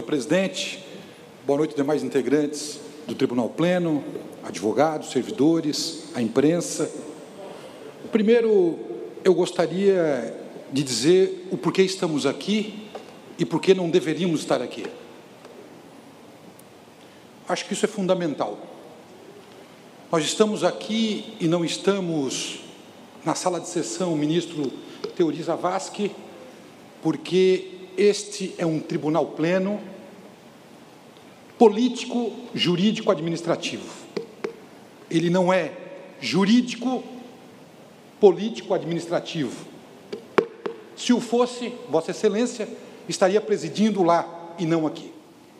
presidente. Boa noite, demais integrantes do Tribunal Pleno, advogados, servidores, a imprensa. Primeiro, eu gostaria de dizer o porquê estamos aqui e por que não deveríamos estar aqui. Acho que isso é fundamental. Nós estamos aqui e não estamos na sala de sessão, o ministro Teori Zavascki, porque este é um tribunal pleno político, jurídico, administrativo. Ele não é jurídico, político, administrativo. Se o fosse, Vossa Excelência estaria presidindo lá e não aqui.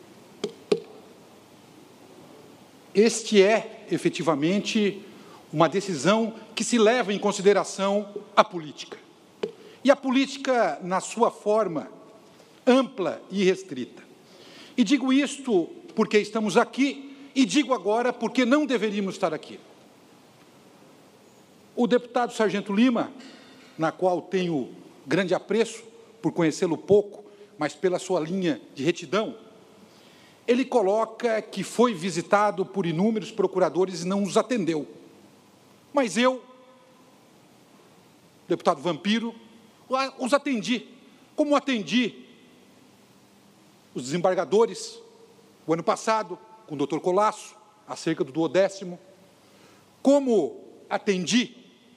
Este é, efetivamente, uma decisão que se leva em consideração a política. E a política na sua forma ampla e restrita. E digo isto porque estamos aqui e digo agora porque não deveríamos estar aqui. O deputado Sargento Lima, na qual tenho grande apreço por conhecê-lo pouco, mas pela sua linha de retidão, ele coloca que foi visitado por inúmeros procuradores e não os atendeu. Mas eu, deputado Vampiro, os atendi, como atendi os desembargadores o ano passado, com o doutor Colasso, acerca do 10º, como atendi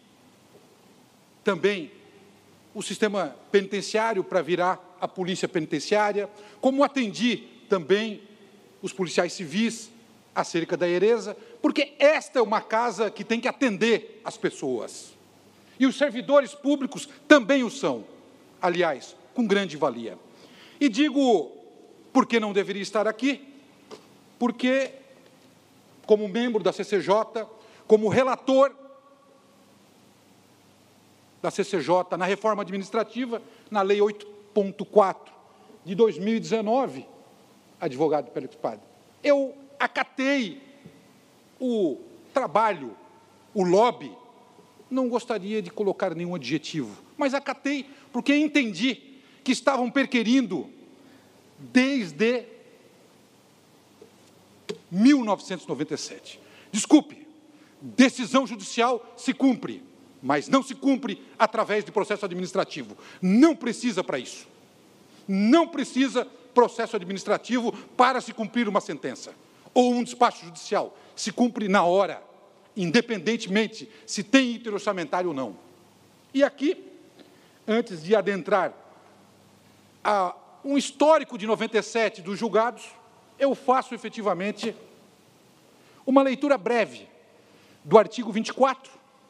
também o sistema penitenciário para virar a polícia penitenciária, como atendi também os policiais civis acerca da Eresa, porque esta é uma casa que tem que atender as pessoas. E os servidores públicos também o são, aliás, com grande valia. E digo, por que não deveria estar aqui? Porque, como membro da CCJ, como relator da CCJ na reforma administrativa, na Lei 8.4 de 2019, advogado Félix Padre, eu acatei o trabalho, o lobby, não gostaria de colocar nenhum adjetivo, mas acatei porque entendi que estavam perquirindo desde 1997. Desculpe, decisão judicial se cumpre, mas não se cumpre através de processo administrativo. Não precisa para isso. Não precisa processo administrativo para se cumprir uma sentença ou um despacho judicial. Se cumpre na hora, independentemente se tem interorçamentário ou não. E aqui, antes de adentrar a um histórico de 97 dos julgados, eu faço efetivamente uma leitura breve do artigo 24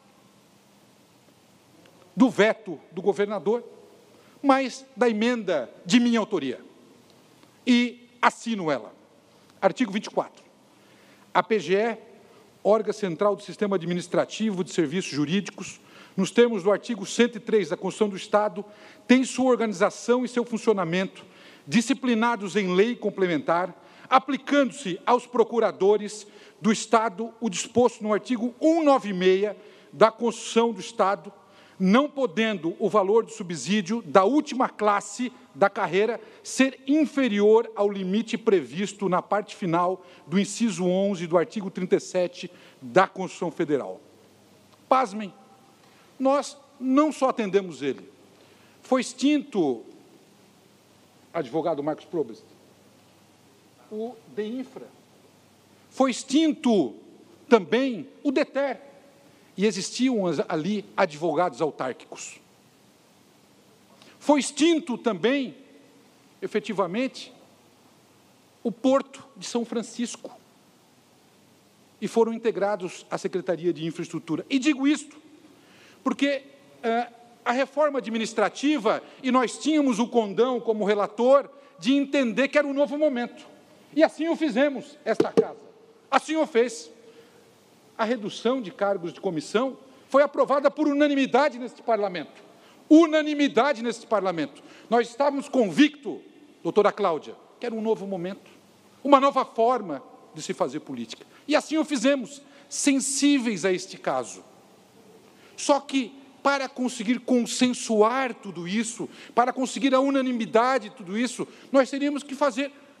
do veto do governador, mas da emenda de minha autoria. E assino ela. Artigo 24. A PGE, órgão central do Sistema Administrativo de Serviços Jurídicos, nos termos do artigo 103 da Constituição do Estado, tem sua organização e seu funcionamento disciplinados em lei complementar, aplicando-se aos procuradores do Estado o disposto no artigo 196 da Constituição do Estado, não podendo o valor do subsídio da última classe da carreira ser inferior ao limite previsto na parte final do inciso 11 do artigo 37 da Constituição Federal. Pasmem, nós não só atendemos ele, foi extinto, advogado Marcos Probst, o DEINFRA, foi extinto também o DETER, e existiam ali advogados autárquicos. Foi extinto também, efetivamente, o Porto de São Francisco, e foram integrados à Secretaria de Infraestrutura. E digo isto porque a reforma administrativa, e nós tínhamos o condão como relator, de entender que era um novo momento. E assim o fizemos, esta casa. Assim o fez. A redução de cargos de comissão foi aprovada por unanimidade neste parlamento. Unanimidade neste parlamento. Nós estávamos convictos, doutora Cláudia, que era um novo momento, uma nova forma de se fazer política. E assim o fizemos, sensíveis a este caso. Só que, para conseguir consensuar tudo isso, para conseguir a unanimidade de tudo isso, nós teríamos que fazer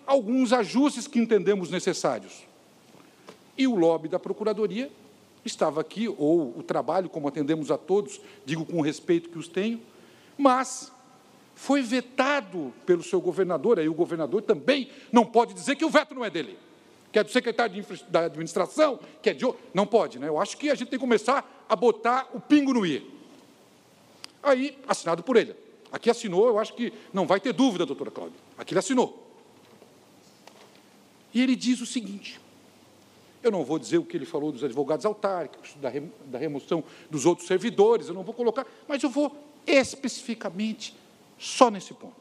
alguns ajustes que entendemos necessários. E o lobby da Procuradoria estava aqui, ou o trabalho, como atendemos a todos, digo com o respeito que os tenho, mas foi vetado pelo seu governador, aí o governador também não pode dizer que o veto não é dele, que é do secretário da administração, que é de outro. Não pode, né? Eu acho que a gente tem que começar a botar o pingo no i. Aí, assinado por ele. Aqui assinou, eu acho que não vai ter dúvida, doutora Cláudia. Aqui ele assinou. E ele diz o seguinte, eu não vou dizer o que ele falou dos advogados autárquicos, da remoção dos outros servidores, eu não vou colocar, mas eu vou especificamente só nesse ponto.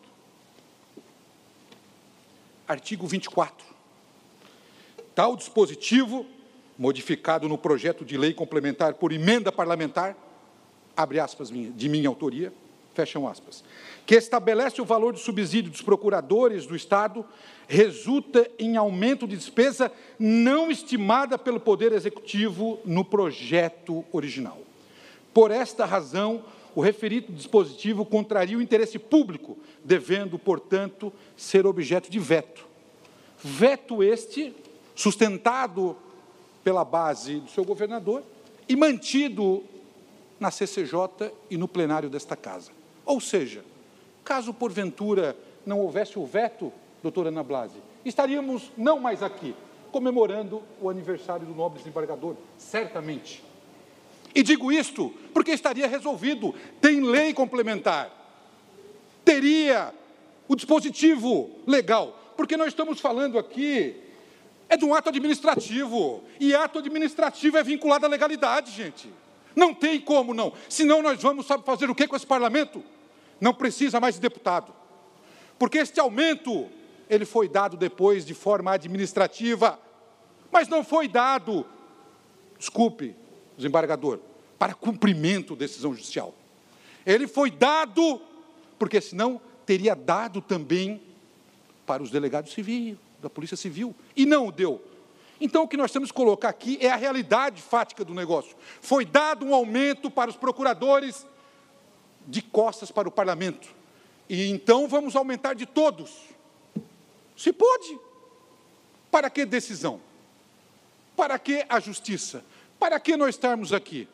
Artigo 24. Tal dispositivo, modificado no projeto de lei complementar por emenda parlamentar, abre aspas, de minha autoria, fecham aspas, que estabelece o valor de subsídio dos procuradores do Estado, resulta em aumento de despesa não estimada pelo Poder Executivo no projeto original. Por esta razão, o referido dispositivo contraria o interesse público, devendo, portanto, ser objeto de veto. Veto este, sustentado pela base do seu governador e mantido na CCJ e no plenário desta Casa. Ou seja, caso porventura não houvesse o veto, doutora Ana Blasi, estaríamos não mais aqui, comemorando o aniversário do nobre desembargador, certamente. E digo isto porque estaria resolvido, tem lei complementar, teria o dispositivo legal, porque nós estamos falando aqui, é de um ato administrativo, e ato administrativo é vinculado à legalidade, gente. Não tem como não, senão nós vamos, sabe, fazer o que com esse parlamento? Não precisa mais de deputado, porque este aumento, ele foi dado depois de forma administrativa, mas não foi dado, desculpe, desembargador, para cumprimento de decisão judicial. Ele foi dado, porque senão teria dado também para os delegados civis, da Polícia Civil, e não o deu. Então, o que nós temos que colocar aqui é a realidade fática do negócio. Foi dado um aumento para os procuradores de costas para o parlamento. E então vamos aumentar de todos. Se pode. Para que decisão? Para que a justiça? Para que nós estarmos aqui?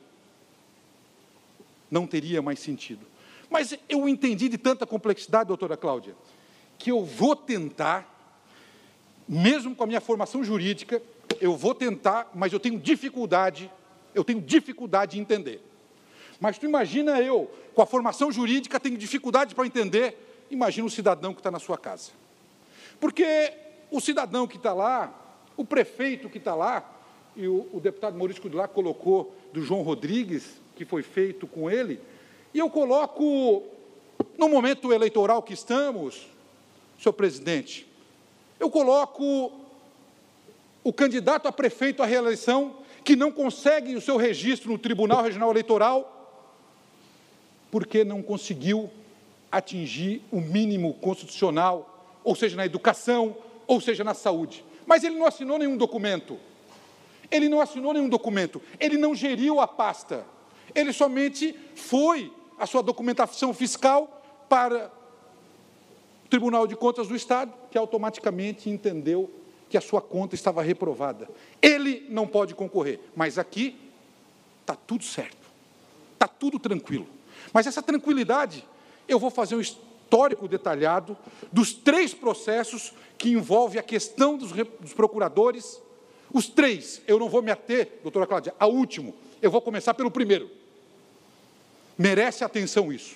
Não teria mais sentido. Mas eu entendi de tanta complexidade, doutora Cláudia, que eu vou tentar, mesmo com a minha formação jurídica, eu vou tentar, mas eu tenho dificuldade em entender. Mas tu imagina eu, com a formação jurídica, tenho dificuldade para entender, imagina o cidadão que está na sua casa. Porque o cidadão que está lá, o prefeito que está lá, e o deputado Maurício Cudilá colocou do João Rodrigues, que foi feito com ele, e eu coloco, no momento eleitoral que estamos, senhor presidente, eu coloco o candidato a prefeito à reeleição, que não consegue o seu registro no Tribunal Regional Eleitoral, porque não conseguiu atingir o mínimo constitucional, ou seja, na educação, ou seja, na saúde. Mas ele não assinou nenhum documento. Ele não assinou nenhum documento. Ele não geriu a pasta. Ele somente foi a sua documentação fiscal para o Tribunal de Contas do Estado, que automaticamente entendeu que a sua conta estava reprovada. Ele não pode concorrer, mas aqui está tudo certo, está tudo tranquilo. Mas essa tranquilidade, eu vou fazer um histórico detalhado dos 3 processos que envolvem a questão dos procuradores. Os 3, eu não vou me ater, doutora Cláudia, ao último, eu vou começar pelo primeiro. Merece atenção isso.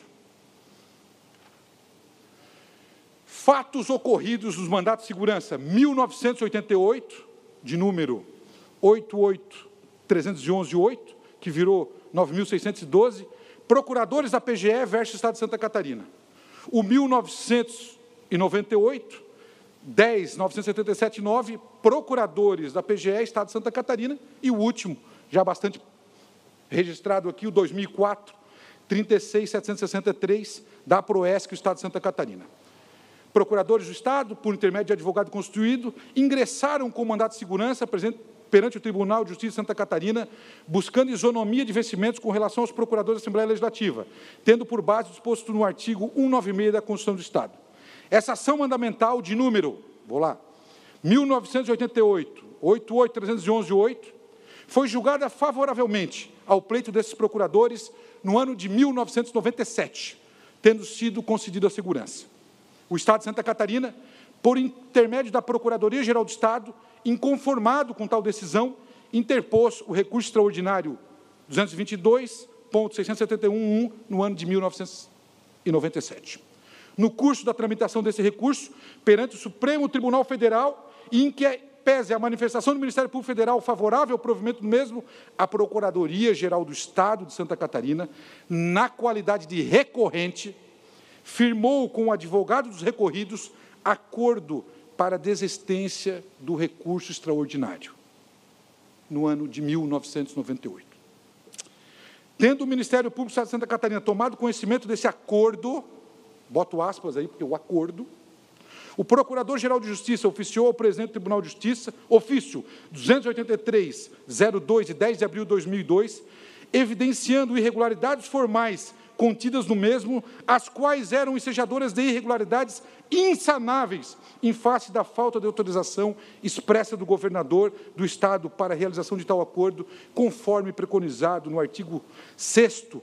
Fatos ocorridos nos mandatos de segurança 1988, de número 88.311.8, que virou 9.612, procuradores da PGE versus Estado de Santa Catarina. O 1998, 10.977.9, procuradores da PGE, Estado de Santa Catarina, e o último, já bastante registrado aqui, o 2004, 36.763, da Proesc, Estado de Santa Catarina. Procuradores do Estado, por intermédio de advogado constituído, ingressaram com mandato de segurança perante o Tribunal de Justiça de Santa Catarina, buscando isonomia de vencimentos com relação aos procuradores da Assembleia Legislativa, tendo por base o disposto no artigo 196 da Constituição do Estado. Essa ação mandamental de número vou lá, 1988, 88.311.8, foi julgada favoravelmente ao pleito desses procuradores no ano de 1997, tendo sido concedida a segurança. O Estado de Santa Catarina, por intermédio da Procuradoria-Geral do Estado, inconformado com tal decisão, interpôs o recurso extraordinário 222.671.1 no ano de 1997. No curso da tramitação desse recurso, perante o Supremo Tribunal Federal, e em que pese a manifestação do Ministério Público Federal favorável ao provimento do mesmo, a Procuradoria-Geral do Estado de Santa Catarina, na qualidade de recorrente, firmou com o advogado dos recorridos acordo para a desistência do recurso extraordinário, no ano de 1998. Tendo o Ministério Público do Estado de Santa Catarina tomado conhecimento desse acordo, boto aspas aí, porque o acordo, o Procurador-Geral de Justiça oficiou ao Presidente do Tribunal de Justiça, ofício 283.02, de 10 de abril de 2002, evidenciando irregularidades formais contidas no mesmo, as quais eram ensejadoras de irregularidades insanáveis em face da falta de autorização expressa do governador do Estado para a realização de tal acordo, conforme preconizado no artigo 6º,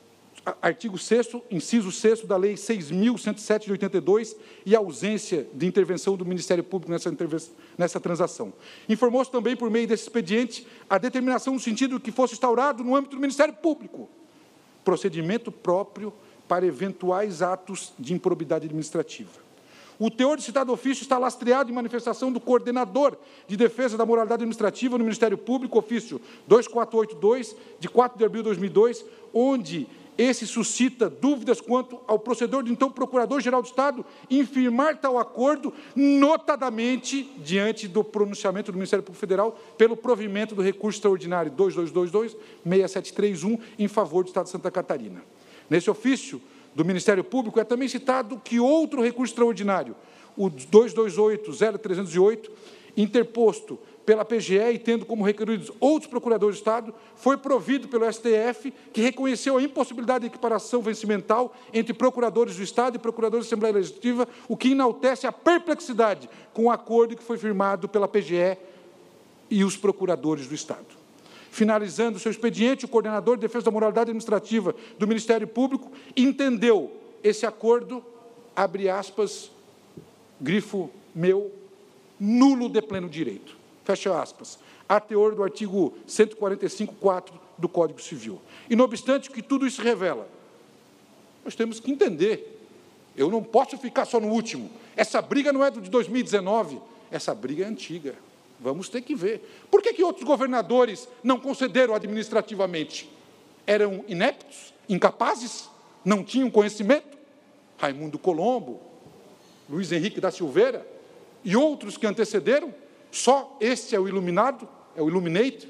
inciso 6º da Lei 6.107 de 82, e a ausência de intervenção do Ministério Público nessa transação. Informou-se também, por meio desse expediente, a determinação no sentido que fosse instaurado no âmbito do Ministério Público procedimento próprio para eventuais atos de improbidade administrativa. O teor de citado ofício está lastreado em manifestação do coordenador de defesa da moralidade administrativa no Ministério Público, ofício 2482, de 4 de abril de 2002, onde esse suscita dúvidas quanto ao procedor do então Procurador-Geral do Estado em firmar tal acordo, notadamente diante do pronunciamento do Ministério Público Federal pelo provimento do recurso extraordinário 2222-6731 em favor do Estado de Santa Catarina. Nesse ofício do Ministério Público é também citado que outro recurso extraordinário, o 228.0308, interposto pela PGE e tendo como requeridos outros procuradores de Estado, foi provido pelo STF, que reconheceu a impossibilidade de equiparação vencimental entre procuradores do Estado e procuradores da Assembleia Legislativa, o que enaltece a perplexidade com o acordo que foi firmado pela PGE e os procuradores do Estado. Finalizando seu expediente, o coordenador de defesa da moralidade administrativa do Ministério Público entendeu esse acordo, abre aspas, grifo meu, nulo de pleno direito. Fecha aspas, a teor do artigo 145.4 do Código Civil. E, não obstante que tudo isso revela, nós temos que entender, eu não posso ficar só no último, essa briga não é de 2019, essa briga é antiga, vamos ter que ver. Por que outros governadores não concederam administrativamente? Eram ineptos, incapazes, não tinham conhecimento? Raimundo Colombo, Luiz Henrique da Silveira e outros que antecederam? Só este é o iluminado, é o illuminate?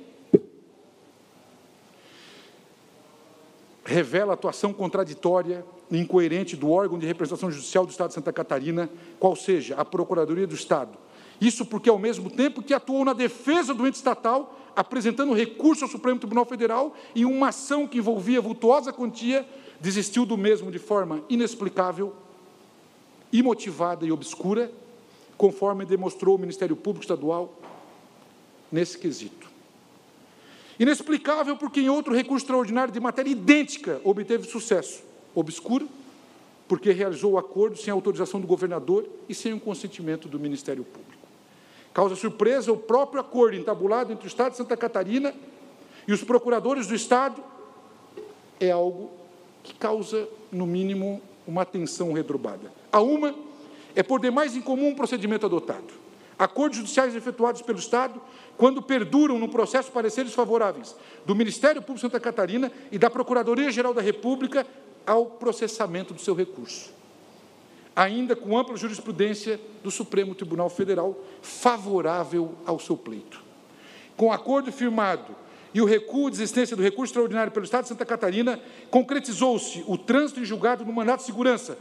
Revela a atuação contraditória e incoerente do órgão de representação judicial do Estado de Santa Catarina, qual seja a Procuradoria do Estado. Isso porque, ao mesmo tempo que atuou na defesa do ente estatal, apresentando recurso ao Supremo Tribunal Federal e uma ação que envolvia vultuosa quantia, desistiu do mesmo de forma inexplicável, imotivada e obscura, conforme demonstrou o Ministério Público Estadual nesse quesito. Inexplicável porque em outro recurso extraordinário de matéria idêntica obteve sucesso. Obscuro porque realizou o acordo sem autorização do governador e sem o consentimento do Ministério Público. Causa surpresa o próprio acordo entabulado entre o Estado de Santa Catarina e os procuradores do Estado é algo que causa, no mínimo, uma atenção redobada. A uma é por demais incomum o procedimento adotado. Acordos judiciais efetuados pelo Estado, quando perduram no processo pareceres favoráveis do Ministério Público de Santa Catarina e da Procuradoria-Geral da República ao processamento do seu recurso. Ainda com ampla jurisprudência do Supremo Tribunal Federal favorável ao seu pleito. Com o acordo firmado e o recuo de desistência do recurso extraordinário pelo Estado de Santa Catarina, concretizou-se o trânsito em julgado no mandato de segurança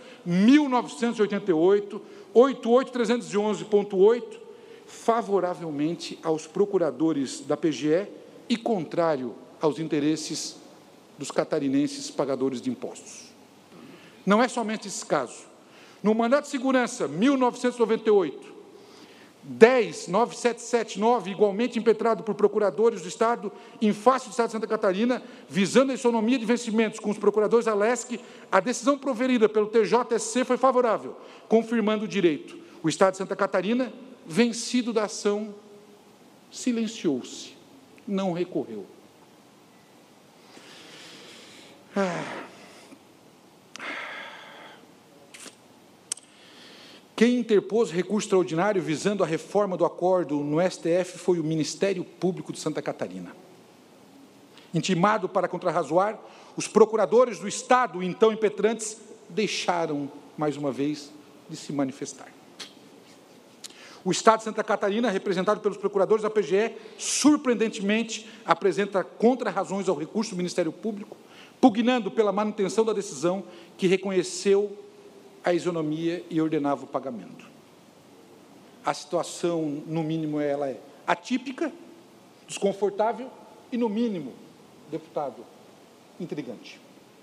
1988, 88.311.8, favoravelmente aos procuradores da PGE e contrário aos interesses dos catarinenses pagadores de impostos. Não é somente esse caso. No mandato de segurança 1998, 10.9779, igualmente impetrado por procuradores do Estado, em face do Estado de Santa Catarina, visando a isonomia de vencimentos com os procuradores da LESC, a decisão proferida pelo TJSC foi favorável, confirmando o direito. O Estado de Santa Catarina, vencido da ação, silenciou-se, não recorreu. Quem interpôs recurso extraordinário visando a reforma do acordo no STF foi o Ministério Público de Santa Catarina. Intimado para contrarrazoar, os procuradores do Estado, então impetrantes, deixaram, mais uma vez, de se manifestar. O Estado de Santa Catarina, representado pelos procuradores da PGE, surpreendentemente, apresenta contrarrazões ao recurso do Ministério Público, pugnando pela manutenção da decisão que reconheceu a isonomia e ordenava o pagamento. A situação, no mínimo, ela é atípica, desconfortável e, no mínimo, deputado, intrigante.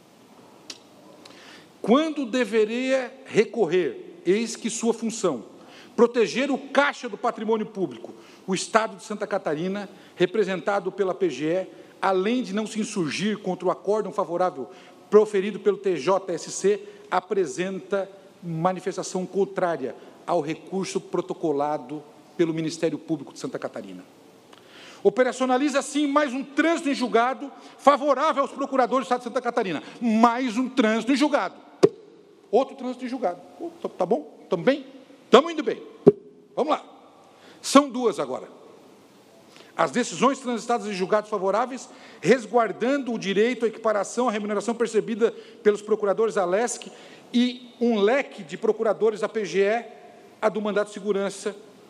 Quando deveria recorrer, eis que sua função, proteger o caixa do patrimônio público, o Estado de Santa Catarina, representado pela PGE, além de não se insurgir contra o acórdão favorável proferido pelo TJSC, apresenta manifestação contrária ao recurso protocolado pelo Ministério Público de Santa Catarina. Operacionaliza, assim, mais um trânsito em julgado favorável aos procuradores do Estado de Santa Catarina. Mais um trânsito em julgado. Outro trânsito em julgado. Tá bom? Estamos bem? Estamos indo bem. Vamos lá. São duas agora. As decisões transitadas em julgados favoráveis, resguardando o direito à equiparação à remuneração percebida pelos procuradores da LESC e um leque de procuradores da PGE, a do mandato de segurança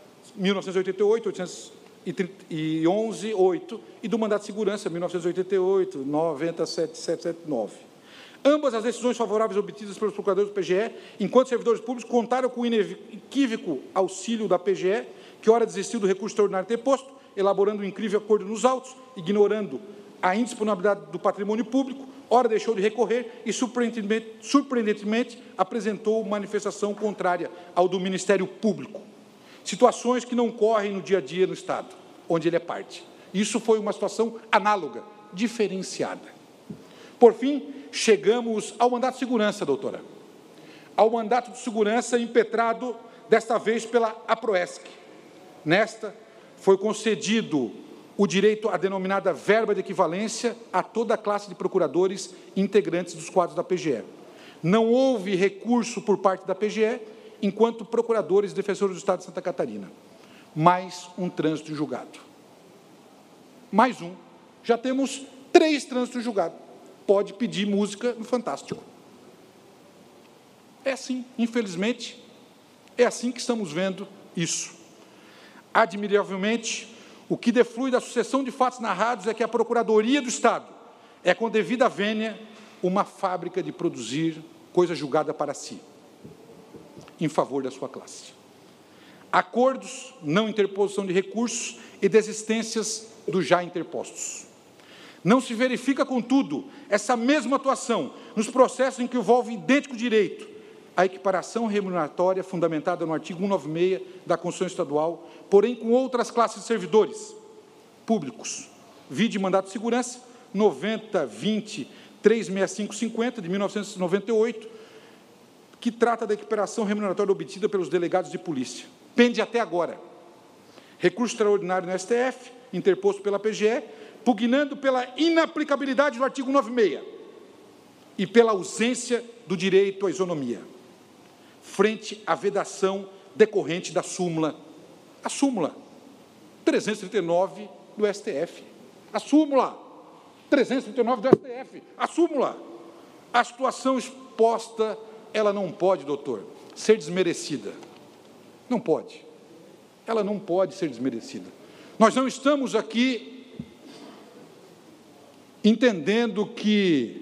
1988, 811, 8, e do mandato de segurança 1988, 90779. Ambas as decisões favoráveis obtidas pelos procuradores do PGE, enquanto servidores públicos, contaram com o inequívoco auxílio da PGE, que ora desistiu do recurso extraordinário interposto, elaborando um incrível acordo nos autos, ignorando a indisponibilidade do patrimônio público, ora deixou de recorrer e, surpreendentemente, apresentou manifestação contrária ao do Ministério Público. Situações que não ocorrem no dia a dia no Estado, onde ele é parte. Isso foi uma situação análoga, diferenciada. Por fim, chegamos ao mandato de segurança, doutora. Ao mandato de segurança impetrado, desta vez, pela APROESC. Nesta, foi concedido o direito à denominada verba de equivalência a toda a classe de procuradores integrantes dos quadros da PGE. Não houve recurso por parte da PGE, enquanto procuradores e defensores do Estado de Santa Catarina. Mais um trânsito julgado. Mais um. Já temos 3 trânsitos julgados. Pode pedir música no Fantástico. É assim, infelizmente, é assim que estamos vendo isso. Admiravelmente, o que deflui da sucessão de fatos narrados é que a Procuradoria do Estado é, com devida vênia, uma fábrica de produzir coisa julgada para si, em favor da sua classe. Acordos, não interposição de recursos e desistências dos já interpostos. Não se verifica, contudo, essa mesma atuação nos processos em que envolve idêntico direito à equiparação remuneratória fundamentada no artigo 196 da Constituição Estadual, porém com outras classes de servidores públicos. Vide mandato de segurança 90-20-36550, de 1998, que trata da equiparação remuneratória obtida pelos delegados de polícia. Pende até agora. Recurso extraordinário no STF, interposto pela PGE, pugnando pela inaplicabilidade do artigo 96 e pela ausência do direito à isonomia, frente à vedação decorrente da súmula, a súmula 339 do STF, a súmula 339 do STF, a súmula. A situação exposta, ela não pode, doutor, ser desmerecida. Não pode. Ela não pode ser desmerecida. Nós não estamos aqui entendendo que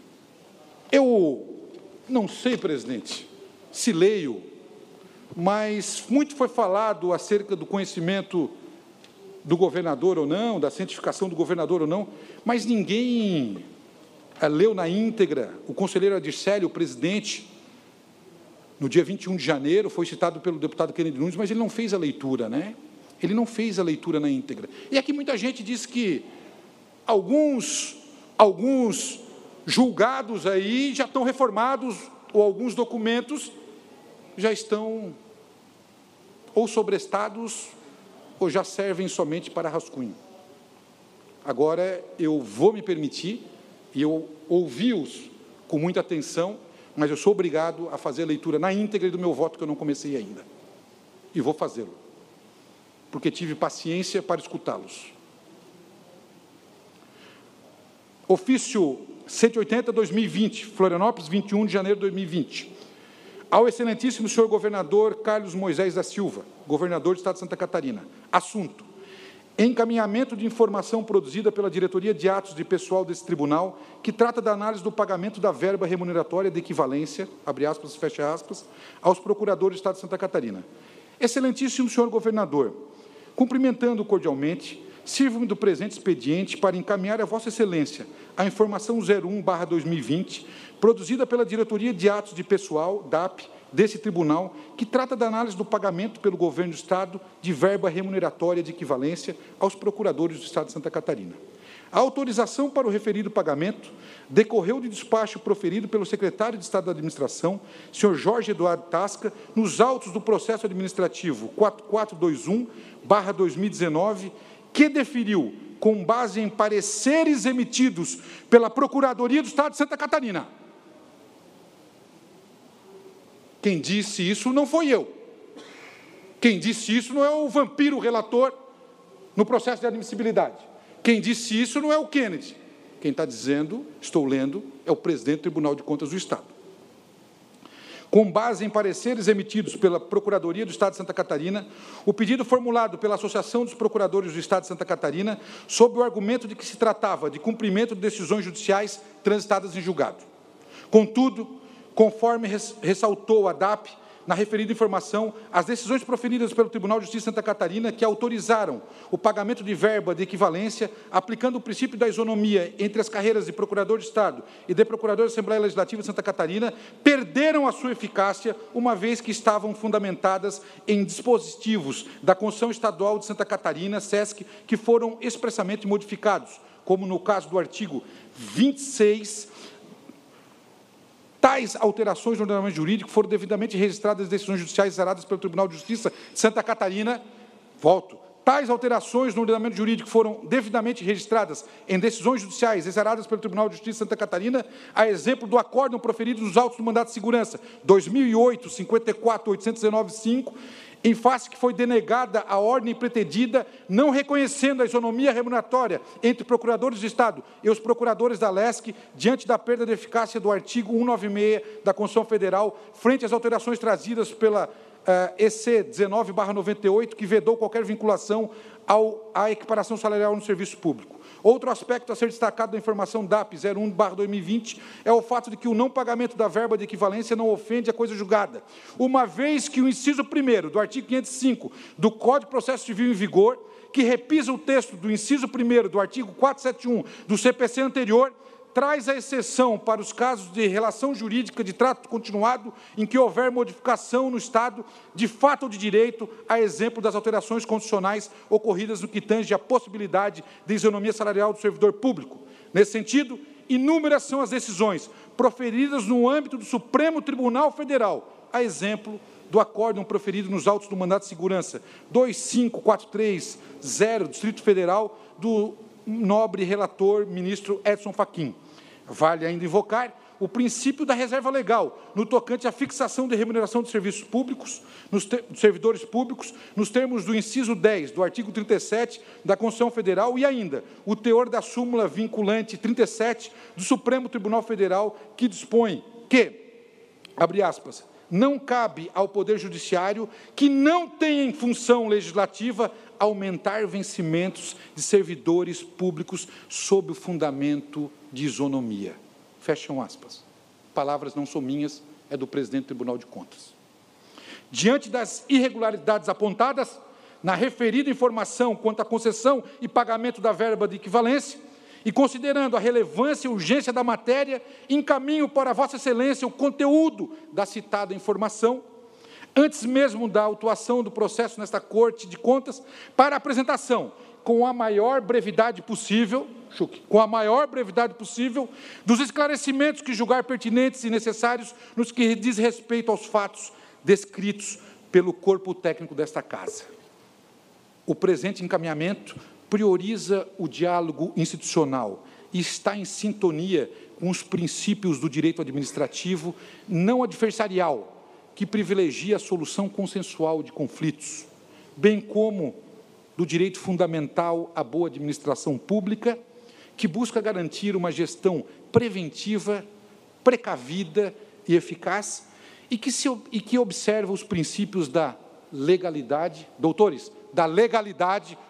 eu não sei, presidente, se leio, mas muito foi falado acerca do conhecimento do governador ou não, da cientificação do governador ou não, mas ninguém leu na íntegra, o conselheiro Adircélio, o presidente, no dia 21 de janeiro, foi citado pelo deputado Kennedy Nunes, mas ele não fez a leitura, né? Ele não fez a leitura na íntegra. E aqui muita gente diz que alguns julgados aí já estão reformados, ou alguns documentos já estão ou sobrestados, ou já servem somente para rascunho. Agora, eu vou me permitir, e eu ouvi-os com muita atenção, mas eu sou obrigado a fazer a leitura na íntegra do meu voto, que eu não comecei ainda. E vou fazê-lo, porque tive paciência para escutá-los. Ofício 180/2020, Florianópolis, 21 de janeiro de 2020. Ao excelentíssimo senhor governador Carlos Moisés da Silva, governador do Estado de Santa Catarina. Assunto: encaminhamento de informação produzida pela Diretoria de Atos de Pessoal desse Tribunal, que trata da análise do pagamento da verba remuneratória de equivalência, abre aspas, fecha aspas, aos procuradores do Estado de Santa Catarina. Excelentíssimo senhor governador, cumprimentando cordialmente, sirvo-me do presente expediente para encaminhar a Vossa Excelência a informação 01/2020, produzida pela Diretoria de Atos de Pessoal, DAP, desse Tribunal, que trata da análise do pagamento pelo Governo do Estado de verba remuneratória de equivalência aos procuradores do Estado de Santa Catarina. A autorização para o referido pagamento decorreu de despacho proferido pelo secretário de Estado da Administração, senhor Jorge Eduardo Tasca, nos autos do processo administrativo 4421/2019, que deferiu, com base em pareceres emitidos pela Procuradoria do Estado de Santa Catarina. Quem disse isso não foi eu. Quem disse isso não é o vampiro relator no processo de admissibilidade. Quem disse isso não é o Kennedy. Quem está dizendo, estou lendo, é o presidente do Tribunal de Contas do Estado. Com base em pareceres emitidos pela Procuradoria do Estado de Santa Catarina, o pedido formulado pela Associação dos Procuradores do Estado de Santa Catarina, sob o argumento de que se tratava de cumprimento de decisões judiciais transitadas em julgado. Contudo, conforme ressaltou a DAP, na referida informação, as decisões proferidas pelo Tribunal de Justiça de Santa Catarina, que autorizaram o pagamento de verba de equivalência, aplicando o princípio da isonomia entre as carreiras de Procurador de Estado e de Procurador da Assembleia Legislativa de Santa Catarina, perderam a sua eficácia, uma vez que estavam fundamentadas em dispositivos da Constituição Estadual de Santa Catarina, SESC, que foram expressamente modificados, como no caso do artigo 26. Tais alterações no ordenamento jurídico foram devidamente registradas nas decisões judiciais exaradas pelo Tribunal de Justiça de Santa Catarina. Tais alterações no ordenamento jurídico foram devidamente registradas em decisões judiciais exaradas pelo Tribunal de Justiça de Santa Catarina, a exemplo do acórdão proferido nos autos do mandato de segurança 2008, 54.819.5, em face que foi denegada a ordem pretendida, não reconhecendo a isonomia remuneratória entre procuradores de Estado e os procuradores da LESC, diante da perda de eficácia do artigo 196 da Constituição Federal, frente às alterações trazidas pela EC 19/98, que vedou qualquer vinculação à equiparação salarial no serviço público. Outro aspecto a ser destacado da informação DAP 01/2020 é o fato de que o não pagamento da verba de equivalência não ofende a coisa julgada, uma vez que o inciso 1º do artigo 505 do Código de Processo Civil em vigor, que repisa o texto do inciso 1º do artigo 471 do CPC anterior, traz a exceção para os casos de relação jurídica de trato continuado em que houver modificação no Estado, de fato ou de direito, a exemplo das alterações constitucionais ocorridas no que tange à possibilidade de isonomia salarial do servidor público. Nesse sentido, inúmeras são as decisões proferidas no âmbito do Supremo Tribunal Federal, a exemplo do acórdão proferido nos autos do mandato de segurança 25430, Distrito Federal, do nobre relator, ministro Edson Fachin. Vale ainda invocar o princípio da reserva legal, no tocante à fixação de remuneração de serviços públicos, dos servidores públicos, nos termos do inciso 10 do artigo 37 da Constituição Federal, e ainda o teor da súmula vinculante 37 do Supremo Tribunal Federal, que dispõe que, abre aspas, não cabe ao Poder Judiciário, que não tem em função legislativa, aumentar vencimentos de servidores públicos sob o fundamento de isonomia. Fecham aspas. Palavras não são minhas, é do presidente do Tribunal de Contas. Diante das irregularidades apontadas na referida informação quanto à concessão e pagamento da verba de equivalência, e considerando a relevância e urgência da matéria, encaminho para Vossa Excelência o conteúdo da citada informação, antes mesmo da autuação do processo nesta Corte de Contas, para apresentação, com a maior brevidade possível, dos esclarecimentos que julgar pertinentes e necessários nos que diz respeito aos fatos descritos pelo corpo técnico desta Casa. O presente encaminhamento prioriza o diálogo institucional e está em sintonia com os princípios do direito administrativo não adversarial, que privilegia a solução consensual de conflitos, bem como do direito fundamental à boa administração pública, que busca garantir uma gestão preventiva, precavida e eficaz, e que observa os princípios da legalidade, da legalidade,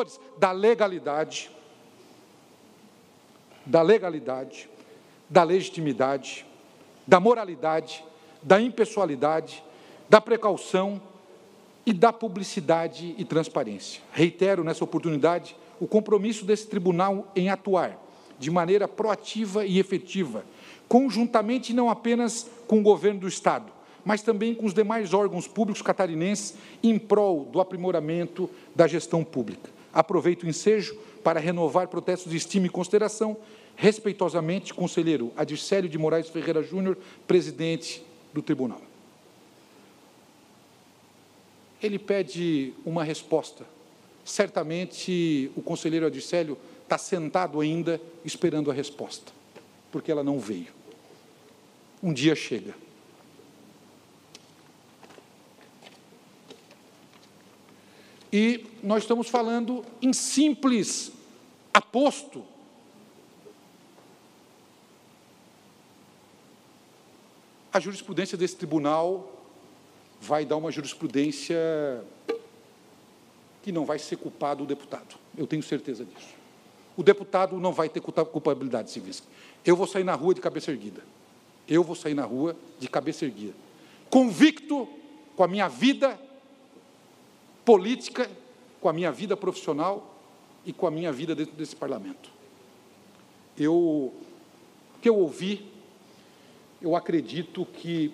da legitimidade, da moralidade, da impessoalidade, da precaução e da publicidade e transparência. Reitero, nessa oportunidade, o compromisso desse tribunal em atuar de maneira proativa e efetiva, conjuntamente não apenas com o governo do Estado, mas também com os demais órgãos públicos catarinenses em prol do aprimoramento da gestão pública. Aproveito o ensejo para renovar protestos de estima e consideração. Respeitosamente, conselheiro Adircélio de Moraes Ferreira Júnior, presidente do tribunal. Ele pede uma resposta. Certamente o conselheiro Adircélio está sentado ainda esperando a resposta, porque ela não veio. Um dia chega. E nós estamos falando em simples aposto. A jurisprudência desse tribunal vai dar uma jurisprudência que não vai ser culpado o deputado. Eu tenho certeza disso. O deputado não vai ter culpabilidade civil. Eu vou sair na rua de cabeça erguida. Convicto com a minha vida política, com a minha vida profissional e com a minha vida dentro desse parlamento. O que eu ouvi, eu acredito que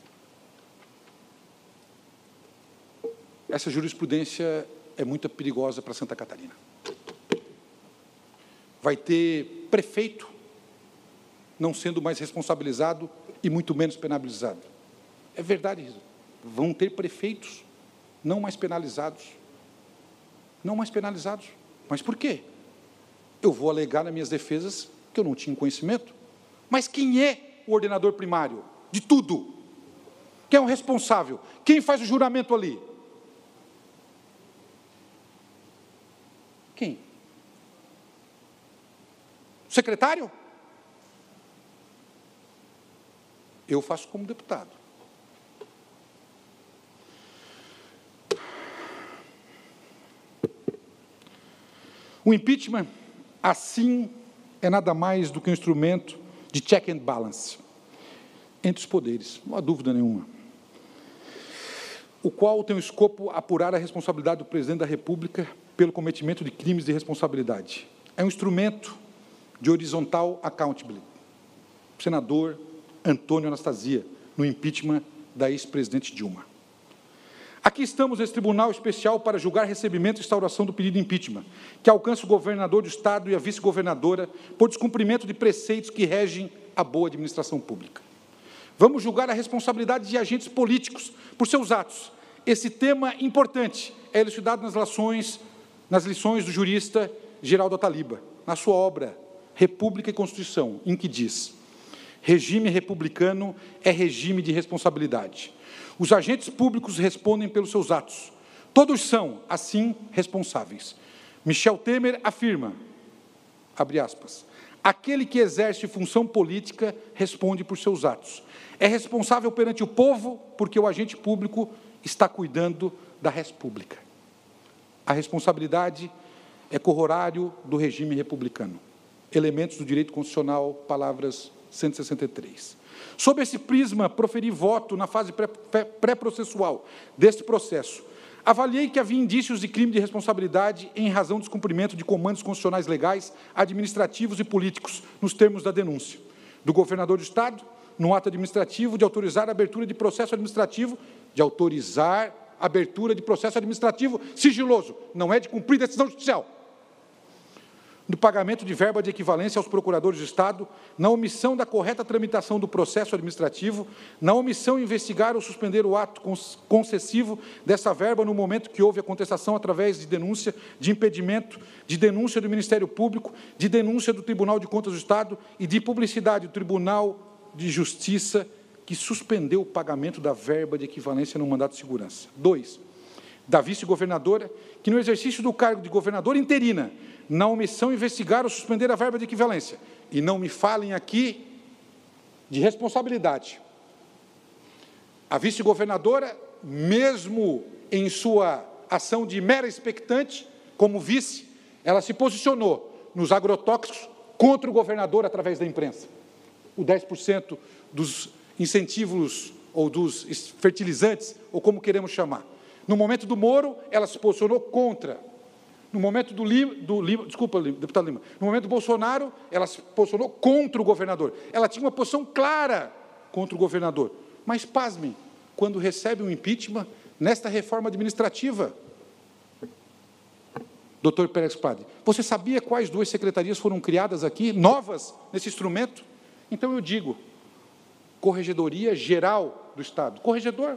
essa jurisprudência é muito perigosa para Santa Catarina. Vai ter prefeito não sendo mais responsabilizado e muito menos penalizado. É verdade, vão ter prefeitos não mais penalizados. Mas por quê? Eu vou alegar nas minhas defesas que eu não tinha conhecimento. Mas quem é o ordenador primário de tudo? Quem é o responsável? Quem faz o juramento ali? Quem? O secretário? Eu faço como deputado. O impeachment, assim, é nada mais do que um instrumento de check and balance entre os poderes, não há dúvida nenhuma, o qual tem o escopo apurar a responsabilidade do presidente da República pelo cometimento de crimes de responsabilidade. É um instrumento de horizontal accountability. O senador Antônio Anastasia, no impeachment da ex-presidente Dilma. Aqui estamos nesse tribunal especial para julgar recebimento e instauração do pedido de impeachment, que alcança o governador do Estado e a vice-governadora por descumprimento de preceitos que regem a boa administração pública. Vamos julgar a responsabilidade de agentes políticos por seus atos. Esse tema importante é elucidado nas lições do jurista Geraldo Ataliba, na sua obra República e Constituição, em que diz: regime republicano é regime de responsabilidade. Os agentes públicos respondem pelos seus atos. Todos são, assim, responsáveis. Michel Temer afirma, abre aspas, aquele que exerce função política responde por seus atos. É responsável perante o povo porque o agente público está cuidando da res pública. A responsabilidade é corrorário do regime republicano. Elementos do direito constitucional, palavras 163. Sob esse prisma, proferi voto na fase pré-processual deste processo, Avaliei que havia indícios de crime de responsabilidade em razão do descumprimento de comandos constitucionais legais, administrativos e políticos, nos termos da denúncia do governador do Estado, no ato administrativo, de autorizar a abertura de processo administrativo, sigiloso, não é de cumprir decisão judicial, do pagamento de verba de equivalência aos procuradores de Estado, na omissão da correta tramitação do processo administrativo, na omissão de investigar ou suspender o ato concessivo dessa verba no momento que houve a contestação através de denúncia, de impedimento, de denúncia do Ministério Público, de denúncia do Tribunal de Contas do Estado e de publicidade do Tribunal de Justiça, que suspendeu o pagamento da verba de equivalência no mandato de segurança. 2. Da vice-governadora, que no exercício do cargo de governadora interina, na omissão investigar ou suspender a verba de equivalência. E não me falem aqui de responsabilidade. A vice-governadora, mesmo em sua ação de mera expectante, como vice, ela se posicionou nos agrotóxicos contra o governador através da imprensa. O 10% dos incentivos ou dos fertilizantes, ou como queremos chamar. No momento do Moro, ela se posicionou contra. No momento deputado Lima, no momento do Bolsonaro, ela se posicionou contra o governador. Ela tinha uma posição clara contra o governador. Mas, pasmem, quando recebe um impeachment, nesta reforma administrativa, doutor Pérez Prade, você sabia quais 2 secretarias foram criadas aqui, novas, nesse instrumento? Então, eu digo, Corregedoria Geral do Estado. Corregedor.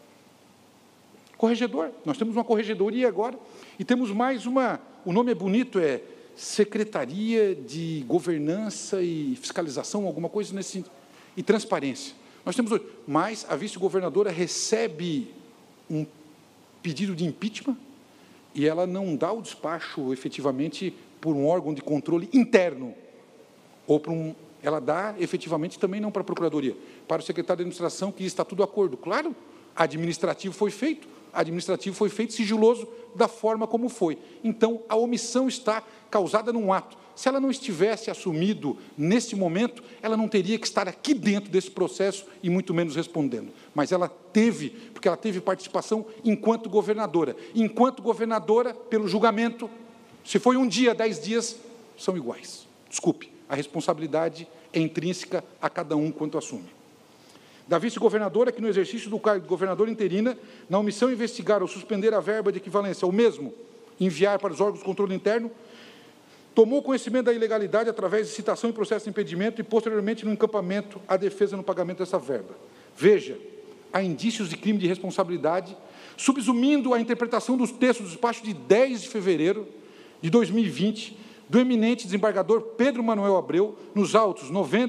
Nós temos uma corregedoria agora e temos mais uma, o nome é bonito, é Secretaria de Governança e Fiscalização, alguma coisa nesse sentido, e Transparência. Nós temos hoje, mas a vice-governadora recebe um pedido de impeachment e ela não dá o despacho efetivamente por um órgão de controle interno, ou ela dá efetivamente também não para a Procuradoria, para o secretário de Administração, que está tudo de acordo. Claro, administrativo foi feito sigiloso da forma como foi. Então, a omissão está causada num ato. Se ela não estivesse assumido nesse momento, ela não teria que estar aqui dentro desse processo e muito menos respondendo. Mas ela teve, porque ela teve participação enquanto governadora. Enquanto governadora, pelo julgamento, se foi 1 dia, 10 dias, são iguais. Desculpe, a responsabilidade é intrínseca a cada um quanto assume. Da vice-governadora, que no exercício do cargo de governadora interina, na omissão de investigar ou suspender a verba de equivalência, ou mesmo enviar para os órgãos de controle interno, tomou conhecimento da ilegalidade através de citação em processo de impedimento e, posteriormente, no encampamento, a defesa no pagamento dessa verba. Veja, há indícios de crime de responsabilidade, subsumindo a interpretação dos textos do despacho de 10 de fevereiro de 2020, do eminente desembargador Pedro Manuel Abreu, nos autos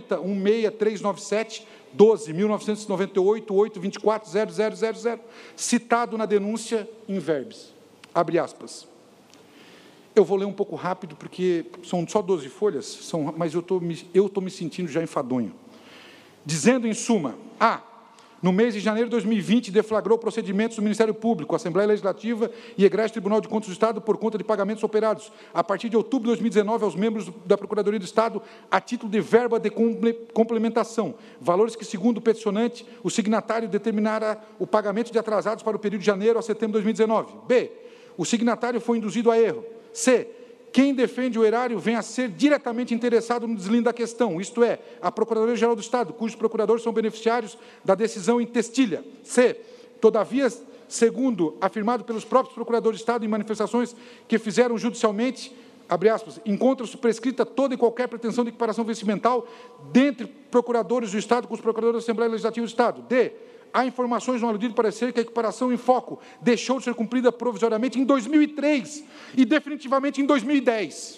90.16397, 12.1998, 824.0000, citado na denúncia em verbis. Abre aspas. Eu vou ler um pouco rápido, porque são só 12 folhas, mas eu estou me sentindo já enfadonho. Dizendo, em suma, no mês de janeiro de 2020, deflagrou procedimentos do Ministério Público, Assembleia Legislativa e Egresso Tribunal de Contas do Estado por conta de pagamentos operados, a partir de outubro de 2019, aos membros da Procuradoria do Estado, a título de verba de complementação, valores que, segundo o peticionante, o signatário determinara o pagamento de atrasados para o período de janeiro a setembro de 2019. B. O signatário foi induzido a erro. C. Quem defende o erário vem a ser diretamente interessado no deslinde da questão, isto é, a Procuradoria-Geral do Estado, cujos procuradores são beneficiários da decisão em testilha. C. Todavia, segundo afirmado pelos próprios procuradores de Estado em manifestações que fizeram judicialmente, abre aspas, encontra-se prescrita toda e qualquer pretensão de equiparação vencimental dentre procuradores do Estado com os procuradores da Assembleia Legislativa do Estado. D. Há informações no aludido parecer que a equiparação em foco deixou de ser cumprida provisoriamente em 2003 e definitivamente em 2010.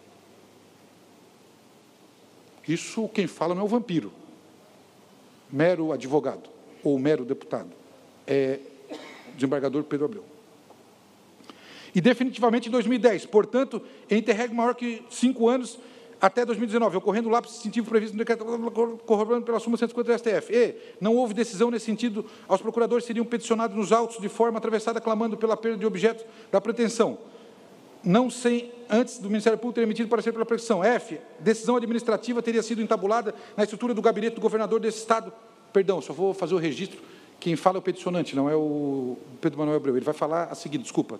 Isso quem fala não é o vampiro, mero advogado ou mero deputado, é o desembargador Pedro Abreu. E definitivamente em 2010, portanto, em interregno maior que 5 anos, até 2019, ocorrendo o lapso distintivo previsto no decreto corroborando pela súmula 150 do STF. E não houve decisão nesse sentido, aos procuradores seriam peticionados nos autos de forma atravessada, clamando pela perda de objeto da pretensão, não sem antes do Ministério Público ter emitido parecer pela prescrição. F. Decisão administrativa teria sido entabulada na estrutura do gabinete do governador desse Estado. Perdão, só vou fazer o registro Quem fala é o peticionante, não é o Pedro Manuel Abreu. Ele vai falar a seguir, desculpa.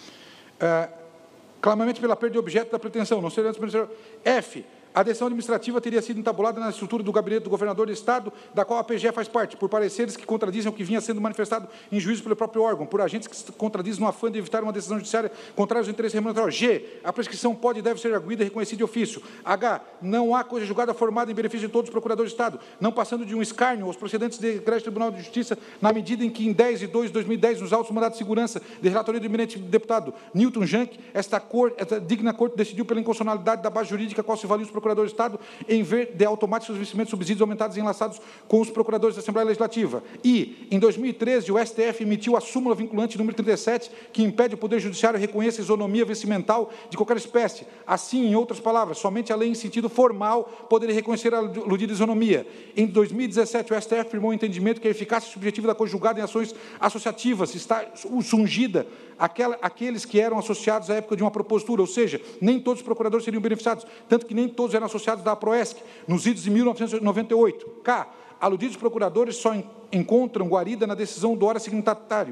Tá? Clamamento pela perda de objeto da pretensão, não seria antes F. A decisão administrativa teria sido entabulada na estrutura do gabinete do governador do Estado, da qual a PGE faz parte, por pareceres que contradizem o que vinha sendo manifestado em juízo pelo próprio órgão, por agentes que se contradizem no afã de evitar uma decisão judiciária contrária aos interesses remuneratórios. G. A prescrição pode e deve ser arguida e reconhecida de ofício. H. Não há coisa julgada formada em benefício de todos os procuradores de Estado, não passando de um escárnio aos procedentes de egresso Tribunal de Justiça, na medida em que, em 10/2/2010, nos autos mandados de segurança de relatoria do eminente deputado Newton Janck, esta digna corte decidiu pela inconstitucionalidade da base jurídica a qual se valiam os procuradores do Estado, em vez de automáticos vencimentos subsídios aumentados e enlaçados com os procuradores da Assembleia Legislativa. E, em 2013, o STF emitiu a súmula vinculante número 37, que impede o Poder Judiciário reconhecer a isonomia vencimental de qualquer espécie. Assim, em outras palavras, somente a lei em sentido formal poderia reconhecer a aludida isonomia. Em 2017, o STF afirmou o entendimento que a eficácia subjetiva da conjugada em ações associativas está sungida àqueles que eram associados à época de uma propositura, ou seja, nem todos os procuradores seriam beneficiados, tanto que nem todos eram associados da APROESC, nos idos de 1998. K. Aludidos procuradores só encontram guarida na decisão do ora signatário.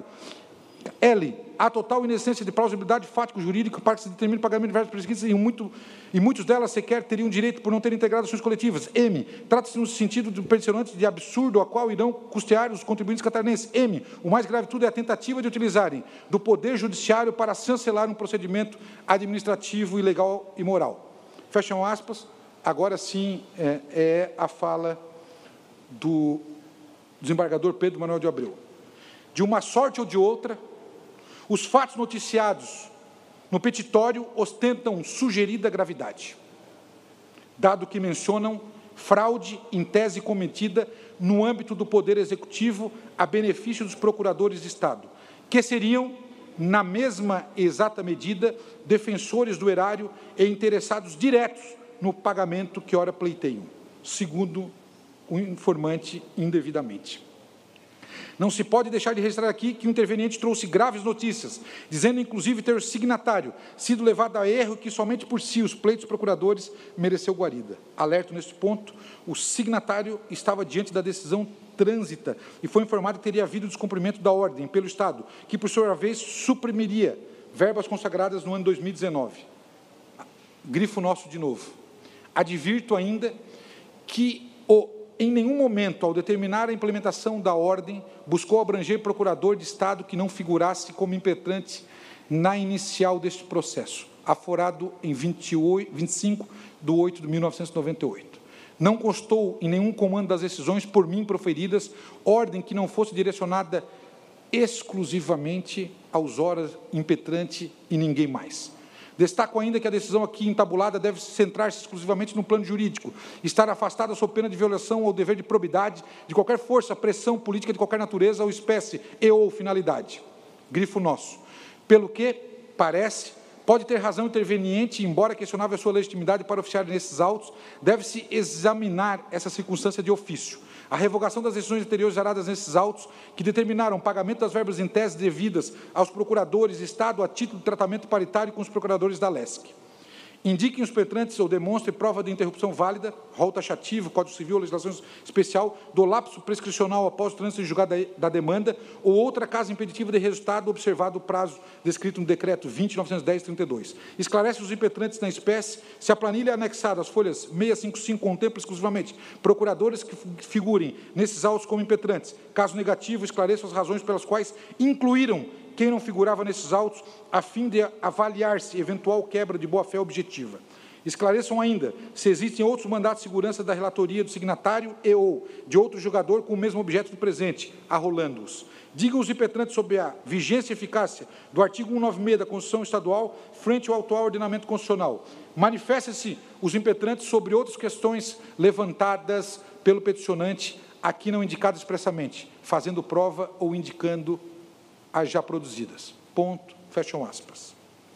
L. A total inexistência de plausibilidade fático-jurídico para que se determine o pagamento de verbas prescritas e muitos delas sequer teriam direito por não terem integrado ações coletivas. M. Trata-se no sentido do peticionante de absurdo a qual irão custear os contribuintes catarinenses. M. O mais grave de tudo é a tentativa de utilizarem do Poder Judiciário para chancelar um procedimento administrativo ilegal e moral. Fecham aspas. Agora sim é a fala do desembargador Pedro Manuel de Abreu. De uma sorte ou de outra, os fatos noticiados no petitório ostentam sugerida gravidade, dado que mencionam fraude em tese cometida no âmbito do Poder Executivo a benefício dos procuradores de Estado, que seriam, na mesma exata medida, defensores do erário e interessados diretos no pagamento que ora pleiteiam, segundo o informante indevidamente. Não se pode deixar de registrar aqui que o interveniente trouxe graves notícias, dizendo inclusive ter o signatário sido levado a erro que somente por si os pleitos procuradores mereceu guarida. Alerto neste ponto, o signatário estava diante da decisão trânsita e foi informado que teria havido descumprimento da ordem pelo Estado, que por sua vez suprimiria verbas consagradas no ano 2019. Grifo nosso de novo. Advirto ainda que em nenhum momento, ao determinar a implementação da ordem, buscou abranger procurador de Estado que não figurasse como impetrante na inicial deste processo, aforado em 25/8/1998. Não constou em nenhum comando das decisões por mim proferidas ordem que não fosse direcionada exclusivamente aos horas impetrante e ninguém mais. Destaco ainda que a decisão aqui entabulada deve centrar-se exclusivamente no plano jurídico, estar afastada sob pena de violação ao dever de probidade de qualquer força, pressão política de qualquer natureza ou espécie e ou finalidade. Grifo nosso. Pelo que, parece, pode ter razão o interveniente, embora questionável a sua legitimidade para oficiar nesses autos, deve-se examinar essa circunstância de ofício. A revogação das decisões anteriores geradas nesses autos, que determinaram o pagamento das verbas em tese devidas aos procuradores de Estado a título de tratamento paritário com os procuradores da LESC. Indiquem os petrantes ou demonstrem prova de interrupção válida, rol taxativo, Código Civil ou legislação especial, do lapso prescricional após o trânsito em julgado da demanda ou outra causa impeditiva de resultado observado o prazo descrito no Decreto 20.910/32. Esclarece os impetrantes na espécie se a planilha anexada às folhas 655 contempla exclusivamente procuradores que figurem nesses autos como impetrantes. Caso negativo, esclareça as razões pelas quais incluíram quem não figurava nesses autos, a fim de avaliar-se eventual quebra de boa-fé objetiva. Esclareçam ainda se existem outros mandatos de segurança da relatoria do signatário e ou de outro julgador com o mesmo objeto do presente, arrolando-os. Digam os impetrantes sobre a vigência e eficácia do artigo 196 da Constituição Estadual frente ao atual ordenamento constitucional. Manifestem-se os impetrantes sobre outras questões levantadas pelo peticionante, aqui não indicadas expressamente, fazendo prova ou indicando as já produzidas. Ponto, fecham aspas.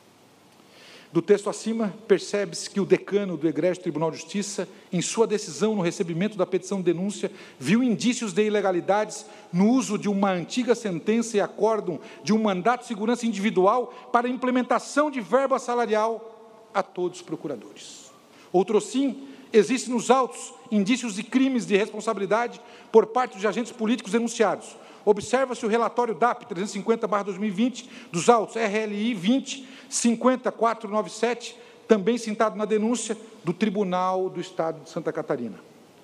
Do texto acima, percebe-se que o decano do Egrégio Tribunal de Justiça, em sua decisão no recebimento da petição de denúncia, viu indícios de ilegalidades no uso de uma antiga sentença e acórdão de um mandato de segurança individual para implementação de verba salarial a todos os procuradores. Outrosim, existem nos autos indícios de crimes de responsabilidade por parte dos agentes políticos denunciados, observa-se o relatório DAP 350/2020 dos autos RLI 20-50497, também citado na denúncia do Tribunal do Estado de Santa Catarina.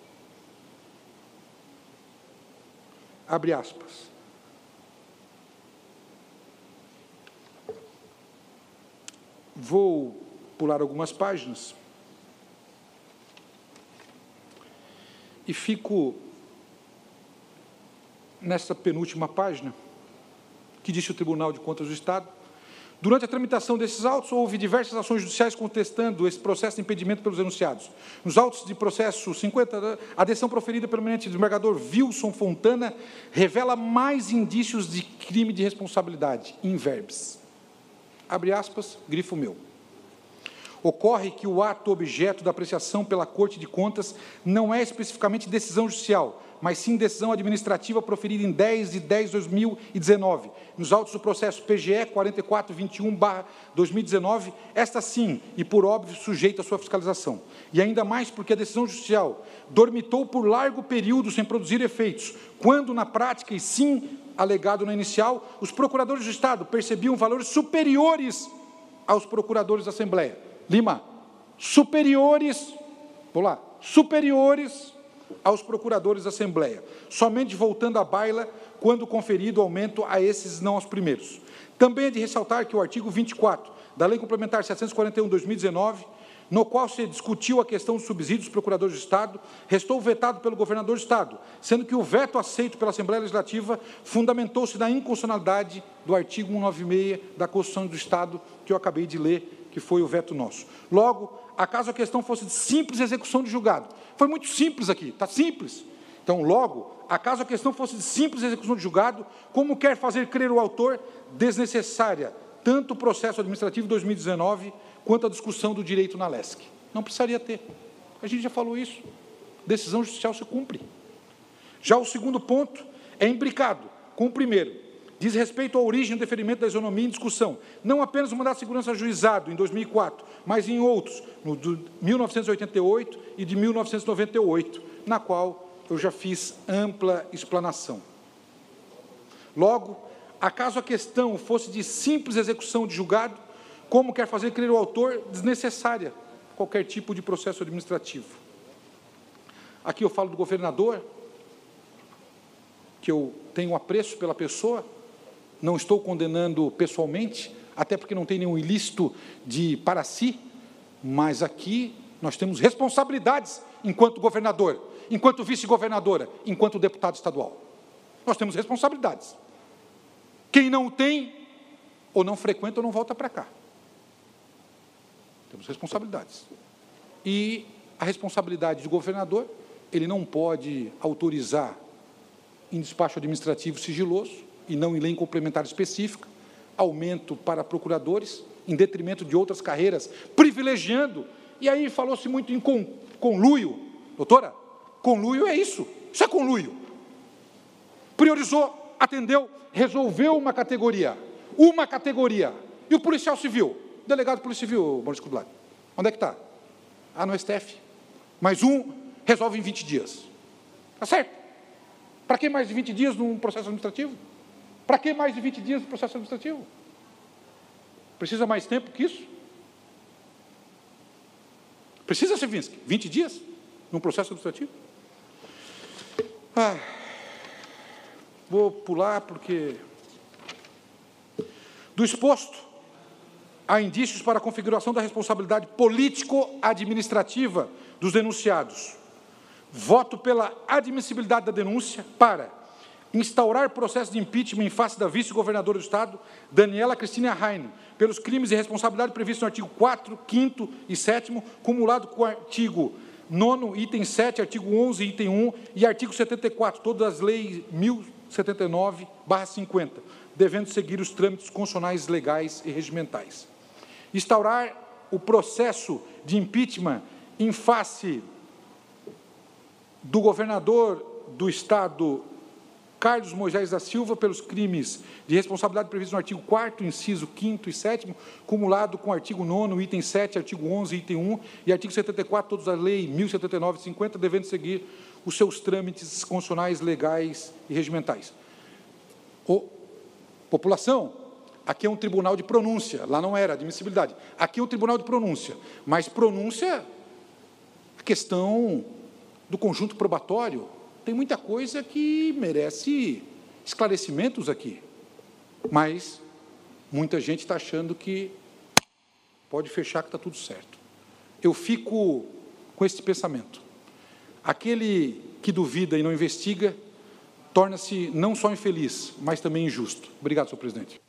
Abre aspas. Vou pular algumas páginas e fico nessa penúltima página, que disse o Tribunal de Contas do Estado. Durante a tramitação desses autos, houve diversas ações judiciais contestando esse processo de impedimento pelos enunciados. Nos autos de processo 50, a decisão proferida pelo eminente desembargador Wilson Fontana revela mais indícios de crime de responsabilidade, in verbis. Abre aspas, grifo meu. Ocorre que o ato objeto da apreciação pela Corte de Contas não é especificamente decisão judicial, mas sim decisão administrativa proferida em 10/10/2019, nos autos do processo PGE 4421/2019, esta sim, e por óbvio, sujeita à sua fiscalização. E ainda mais porque a decisão judicial dormitou por largo período sem produzir efeitos, quando, na prática, e sim alegado na inicial, os procuradores do Estado percebiam valores superiores aos procuradores da Assembleia. Lima, superiores aos procuradores da Assembleia, somente voltando à baila quando conferido aumento a esses, não aos primeiros. Também é de ressaltar que o artigo 24 da Lei Complementar 741/2019, no qual se discutiu a questão dos subsídios dos procuradores de Estado, restou vetado pelo governador do Estado, sendo que o veto aceito pela Assembleia Legislativa fundamentou-se na inconstitucionalidade do artigo 196 da Constituição do Estado, que eu acabei de ler, que foi o veto nosso. Logo, acaso a questão fosse de simples execução de julgado, foi muito simples aqui, está simples. Então, logo, acaso a questão fosse de simples execução de julgado, como quer fazer crer o autor, desnecessária tanto o processo administrativo 2019, quanto a discussão do direito na LESC. Não precisaria ter. A gente já falou isso. Decisão judicial se cumpre. Já o segundo ponto é imbricado com o primeiro. Diz respeito à origem do deferimento da isonomia em discussão, não apenas no mandato de segurança ajuizado, em 2004, mas em outros, no de 1988 e de 1998, na qual eu já fiz ampla explanação. Logo, acaso a questão fosse de simples execução de julgado, como quer fazer crer o autor, desnecessária qualquer tipo de processo administrativo. Aqui eu falo do governador, que eu tenho apreço pela pessoa, não estou condenando pessoalmente, até porque não tem nenhum ilícito para si, mas aqui nós temos responsabilidades enquanto governador, enquanto vice-governadora, enquanto deputado estadual. Nós temos responsabilidades. Quem não tem, ou não frequenta, ou não volta para cá. Temos responsabilidades. E a responsabilidade do governador, ele não pode autorizar em despacho administrativo sigiloso, e não em lei complementar específica, aumento para procuradores, em detrimento de outras carreiras, privilegiando, e aí falou-se muito em conluio. Doutora, conluio é isso é conluio. Priorizou, atendeu, resolveu uma categoria, e o policial civil, delegado de polícia civil, Maurício Kublai, onde é que está? Ah, no STF. Mais um resolve em 20 dias. Está certo? Para que mais de 20 dias num processo administrativo? Para que mais de 20 dias no processo administrativo? Precisa mais tempo que isso? Precisa, Sevinski, 20 dias num processo administrativo? Vou pular porque... Do exposto, há indícios para a configuração da responsabilidade político-administrativa dos denunciados. Voto pela admissibilidade da denúncia para instaurar processo de impeachment em face da vice-governadora do Estado, Daniela Cristina Raine, pelos crimes de responsabilidade previstos no artigo 4º, 5º e 7º, cumulado com o artigo 9º, item 7, artigo 11, item 1 e artigo 74, todas as leis 1079/50, devendo seguir os trâmites constitucionais, legais e regimentais. Instaurar o processo de impeachment em face do governador do Estado, Carlos Moisés da Silva, pelos crimes de responsabilidade previstos no artigo 4º, inciso 5º e 7º, cumulado com o artigo 9º, item 7, artigo 11, item 1 e artigo 74, todos a lei 1079/50, devendo seguir os seus trâmites constitucionais, legais e regimentais. População, aqui é um tribunal de pronúncia, lá não era admissibilidade. Aqui é um tribunal de pronúncia, mas pronúncia, a questão do conjunto probatório, tem muita coisa que merece esclarecimentos aqui, mas muita gente está achando que pode fechar que está tudo certo. Eu fico com esse pensamento. Aquele que duvida e não investiga torna-se não só infeliz, mas também injusto. Obrigado, senhor presidente.